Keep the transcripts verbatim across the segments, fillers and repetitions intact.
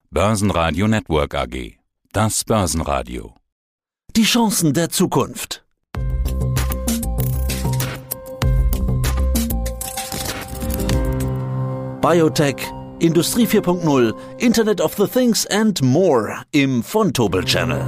Börsenradio Network A G. Das Börsenradio. Die Chancen der Zukunft. Biotech, Industrie vier Punkt null, Internet of the Things and more im Vontobel Channel.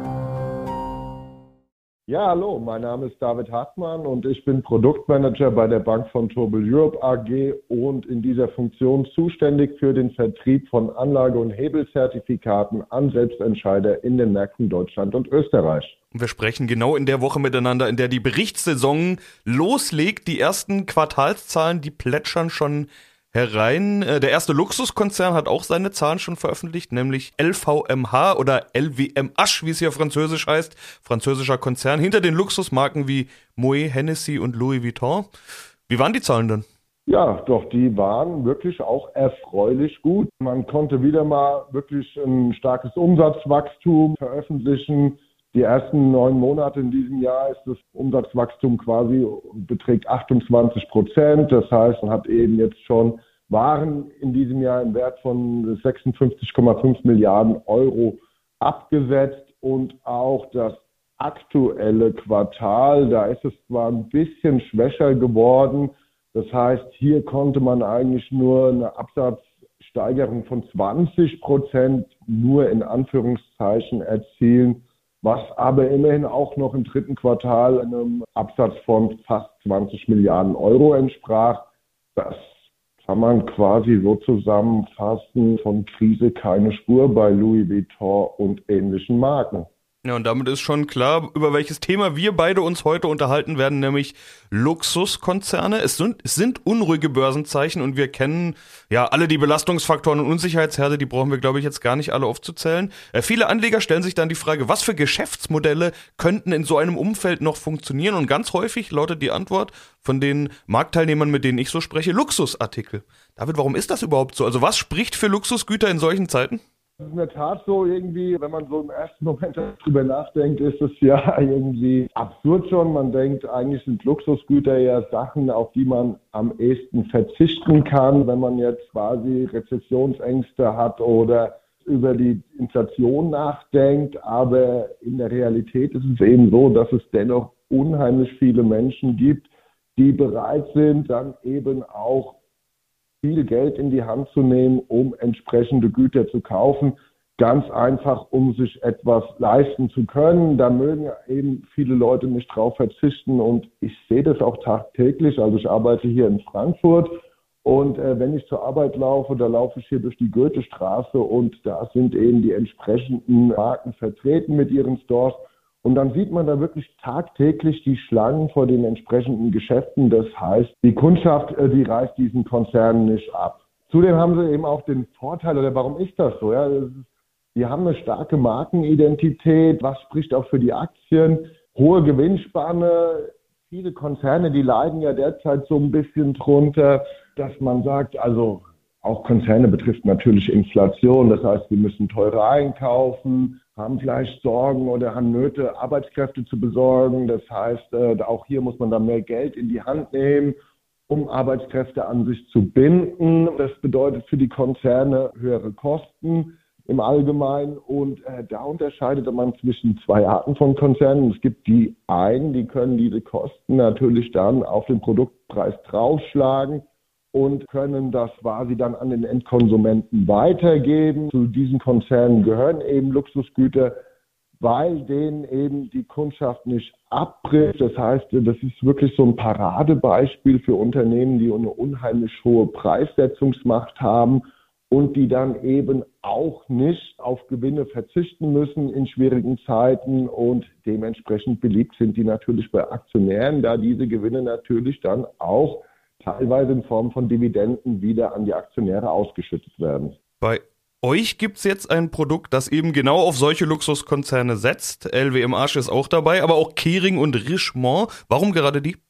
Ja, hallo, mein Name ist David Hartmann und ich bin Produktmanager bei der Bank Vontobel Europe A G und in dieser Funktion zuständig für den Vertrieb von Anlage- und Hebelzertifikaten an Selbstentscheider in den Märkten Deutschland und Österreich. Wir sprechen genau in der Woche miteinander, in der die Berichtssaison loslegt. Die ersten Quartalszahlen, die plätschern schon herein. Der erste Luxuskonzern hat auch seine Zahlen schon veröffentlicht, nämlich L V M H oder L V M H, wie es hier französisch heißt. Französischer Konzern hinter den Luxusmarken wie Moet, Hennessy und Louis Vuitton. Wie waren die Zahlen denn? Ja, doch, die waren wirklich auch erfreulich gut. Man konnte wieder mal wirklich ein starkes Umsatzwachstum veröffentlichen. Die ersten neun Monate in diesem Jahr ist das Umsatzwachstum quasi beträgt achtundzwanzig Prozent. Das heißt, man hat eben jetzt schon Waren in diesem Jahr im Wert von sechsundfünfzig Komma fünf Milliarden Euro abgesetzt und auch das aktuelle Quartal, da ist es zwar ein bisschen schwächer geworden. Das heißt, hier konnte man eigentlich nur eine Absatzsteigerung von zwanzig Prozent nur in Anführungszeichen erzielen, was aber immerhin auch noch im dritten Quartal einem Absatz von fast zwanzig Milliarden Euro entsprach. Das kann man quasi so zusammenfassen: von Krise keine Spur bei Louis Vuitton und ähnlichen Marken. Ja, und damit ist schon klar, über welches Thema wir beide uns heute unterhalten werden, nämlich Luxuskonzerne. Es sind, es sind unruhige Börsenzeichen und wir kennen ja alle die Belastungsfaktoren und Unsicherheitsherde, die brauchen wir, glaube ich, jetzt gar nicht alle aufzuzählen. Äh, viele Anleger stellen sich dann die Frage, was für Geschäftsmodelle könnten in so einem Umfeld noch funktionieren? Und ganz häufig lautet die Antwort von den Marktteilnehmern, mit denen ich so spreche, Luxusartikel. David, warum ist das überhaupt so? Also was spricht für Luxusgüter in solchen Zeiten? Es ist in der Tat so, irgendwie, wenn man so im ersten Moment darüber nachdenkt, ist es ja irgendwie absurd schon. Man denkt, eigentlich sind Luxusgüter ja Sachen, auf die man am ehesten verzichten kann, wenn man jetzt quasi Rezessionsängste hat oder über die Inflation nachdenkt. Aber in der Realität ist es eben so, dass es dennoch unheimlich viele Menschen gibt, die bereit sind, dann eben auch viel Geld in die Hand zu nehmen, um entsprechende Güter zu kaufen, ganz einfach, um sich etwas leisten zu können. Da mögen eben viele Leute nicht drauf verzichten und ich sehe das auch tagtäglich. Also ich arbeite hier in Frankfurt und äh, wenn ich zur Arbeit laufe, da laufe ich hier durch die Goethestraße und da sind eben die entsprechenden Marken vertreten mit ihren Stores. Und dann sieht man da wirklich tagtäglich die Schlangen vor den entsprechenden Geschäften. Das heißt, die Kundschaft, die reißt diesen Konzernen nicht ab. Zudem haben sie eben auch den Vorteil, oder warum ist das so? Ja, das ist, die haben eine starke Markenidentität, was spricht auch für die Aktien, hohe Gewinnspanne. Viele Konzerne, die leiden ja derzeit so ein bisschen drunter, dass man sagt, also auch Konzerne betrifft natürlich Inflation. Das heißt, wir müssen teurer einkaufen, haben vielleicht Sorgen oder haben Nöte, Arbeitskräfte zu besorgen. Das heißt, auch hier muss man dann mehr Geld in die Hand nehmen, um Arbeitskräfte an sich zu binden. Das bedeutet für die Konzerne höhere Kosten im Allgemeinen. Und äh, da unterscheidet man zwischen zwei Arten von Konzernen. Es gibt die einen, die können diese Kosten natürlich dann auf den Produktpreis draufschlagen und können das quasi dann an den Endkonsumenten weitergeben. Zu diesen Konzernen gehören eben Luxusgüter, weil denen eben die Kundschaft nicht abbricht. Das heißt, das ist wirklich so ein Paradebeispiel für Unternehmen, die eine unheimlich hohe Preissetzungsmacht haben und die dann eben auch nicht auf Gewinne verzichten müssen in schwierigen Zeiten und dementsprechend beliebt sind die natürlich bei Aktionären, da diese Gewinne natürlich dann auch teilweise in Form von Dividenden wieder an die Aktionäre ausgeschüttet werden. Bei euch gibt es jetzt ein Produkt, das eben genau auf solche Luxuskonzerne setzt. L V M H ist auch dabei, aber auch Kering und Richemont. Warum gerade die?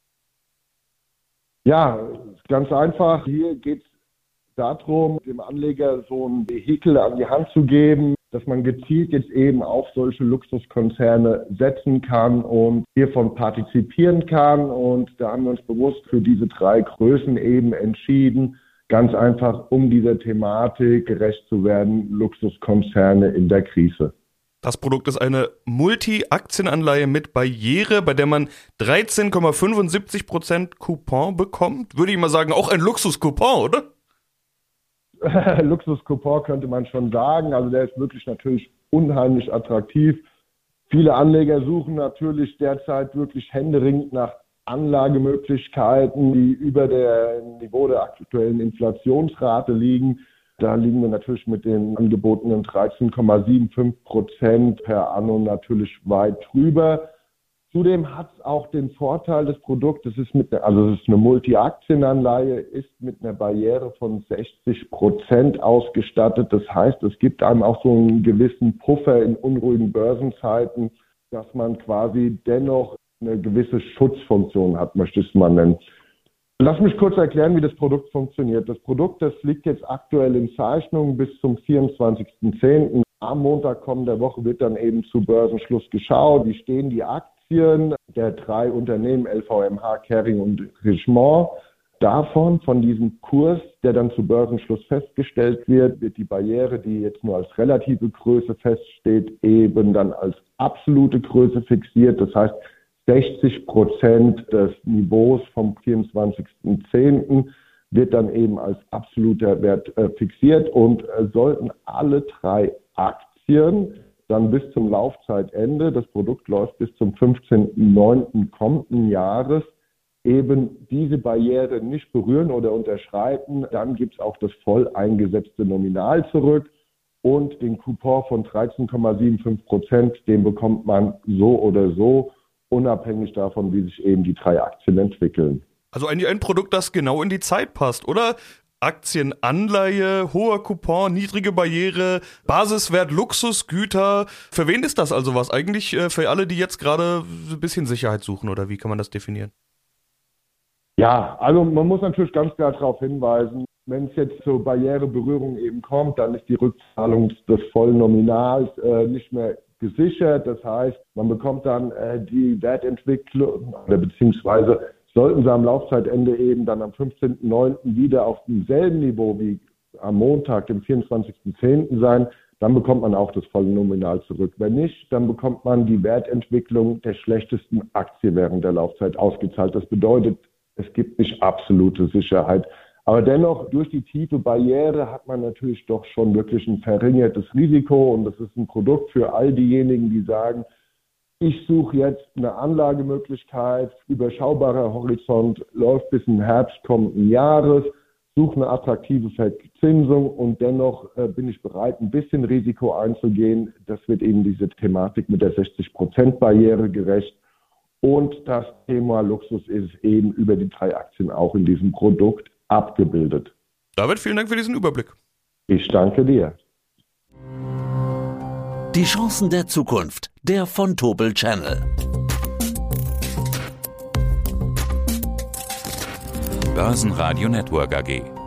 Ja, ganz einfach. Hier geht es darum, dem Anleger so ein Vehikel an die Hand zu geben, dass man gezielt jetzt eben auf solche Luxuskonzerne setzen kann und hiervon partizipieren kann. Und da haben wir uns bewusst für diese drei Größen eben entschieden. Ganz einfach, um dieser Thematik gerecht zu werden, Luxuskonzerne in der Krise. Das Produkt ist eine Multi-Aktienanleihe mit Barriere, bei der man dreizehn Komma fünfundsiebzig Prozent Coupon bekommt. Würde ich mal sagen, auch ein Luxus-Coupon, oder? Luxus-Coupon könnte man schon sagen. Also der ist wirklich natürlich unheimlich attraktiv. Viele Anleger suchen natürlich derzeit wirklich händeringend nach Anlagemöglichkeiten, die über dem Niveau der aktuellen Inflationsrate liegen. Da liegen wir natürlich mit den angebotenen dreizehn Komma fünfundsiebzig Prozent per anno natürlich weit drüber. Zudem hat es auch den Vorteil des Produktes, es ist mit, also es ist eine Multi-Aktienanleihe, ist mit einer Barriere von sechzig Prozent ausgestattet. Das heißt, es gibt einem auch so einen gewissen Puffer in unruhigen Börsenzeiten, dass man quasi dennoch eine gewisse Schutzfunktion hat, möchte ich es mal nennen. Lass mich kurz erklären, wie das Produkt funktioniert. Das Produkt, das liegt jetzt aktuell in Zeichnung bis zum vierundzwanzigsten zehnten Am Montag kommender Woche wird dann eben zu Börsenschluss geschaut. Wie stehen die Aktien der drei Unternehmen L V M H, Kering und Richemont? Davon, von diesem Kurs, der dann zu Börsenschluss festgestellt wird, wird die Barriere, die jetzt nur als relative Größe feststeht, eben dann als absolute Größe fixiert. Das heißt, sechzig Prozent des Niveaus vom vierundzwanzigsten zehnten wird dann eben als absoluter Wert äh, fixiert und äh, sollten alle drei Aktien dann bis zum Laufzeitende, das Produkt läuft bis zum fünfzehnten neunten kommenden Jahres, eben diese Barriere nicht berühren oder unterschreiten, dann gibt es auch das voll eingesetzte Nominal zurück und den Coupon von dreizehn Komma fünfundsiebzig Prozent, den bekommt man so oder so, unabhängig davon, wie sich eben die drei Aktien entwickeln. Also eigentlich ein Produkt, das genau in die Zeit passt, oder? Aktienanleihe, hoher Coupon, niedrige Barriere, Basiswert, Luxusgüter. Für wen ist das also was? Eigentlich für alle, die jetzt gerade ein bisschen Sicherheit suchen, oder wie kann man das definieren? Ja, also man muss natürlich ganz klar darauf hinweisen, wenn es jetzt zur Barriereberührung eben kommt, dann ist die Rückzahlung des vollen Nominals äh, nicht mehr gesichert. Das heißt, man bekommt dann äh, die Wertentwicklung oder beziehungsweise sollten sie am Laufzeitende eben dann am fünfzehnten neunten wieder auf demselben Niveau wie am Montag, dem vierundzwanzigsten zehnten sein, dann bekommt man auch das volle Nominal zurück. Wenn nicht, dann bekommt man die Wertentwicklung der schlechtesten Aktie während der Laufzeit ausgezahlt. Das bedeutet, es gibt nicht absolute Sicherheit. Aber dennoch, durch die tiefe Barriere hat man natürlich doch schon wirklich ein verringertes Risiko. Und das ist ein Produkt für all diejenigen, die sagen, ich suche jetzt eine Anlagemöglichkeit, überschaubarer Horizont, läuft bis im Herbst kommenden Jahres, suche eine attraktive Verzinsung und dennoch äh, bin ich bereit, ein bisschen Risiko einzugehen. Das wird eben diese Thematik mit der sechzig Prozent Barriere gerecht. Und das Thema Luxus ist eben über die drei Aktien auch in diesem Produkt abgebildet. David, vielen Dank für diesen Überblick. Ich danke dir. Die Chancen der Zukunft, der Vontobel Channel. Börsenradio Network A G.